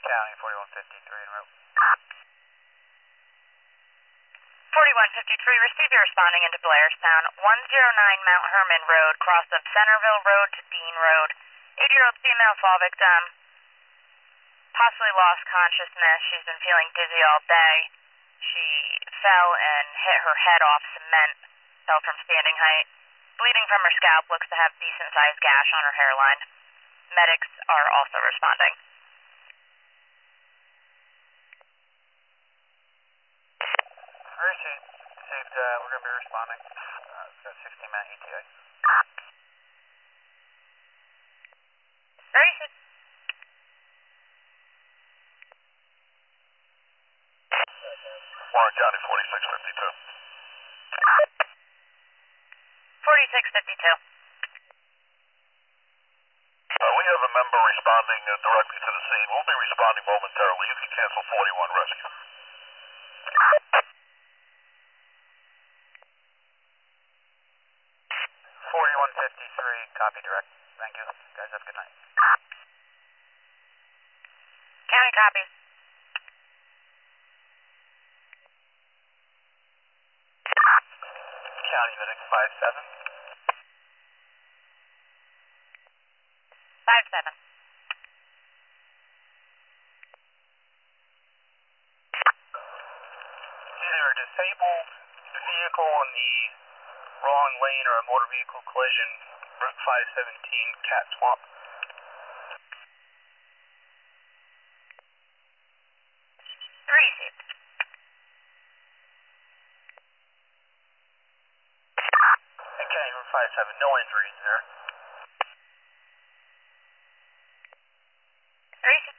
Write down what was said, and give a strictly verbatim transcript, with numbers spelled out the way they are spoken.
County, forty-one fifty-three en route. forty-one fifty-three, receive your responding into Blairstown. one oh nine Mount Herman Road, cross of Centerville Road to Dean Road. eighty-year-old female fall victim, possibly lost consciousness. She's been feeling dizzy all day. She fell and hit her head off cement, fell from standing height. Bleeding from her scalp, looks to have decent-sized gash on her hairline. Medics are also responding. Received. Received, uh, we're going to be responding. Uh, it's got sixteen minute E T A. Received. Warren County, forty-six fifty-two. forty-six fifty-two. Uh, we have a member responding uh, directly to the scene. We'll be responding momentarily. You can cancel forty-one rescue. forty-one fifty-three, copy direct. Thank you. Guys, have a good night. County copies. County medic five seven. five seven. Either a disabled vehicle in the wrong lane or a motor vehicle collision, Route five seventeen, Cat Swamp. Received. Okay, Route five seven, no injuries there. Received.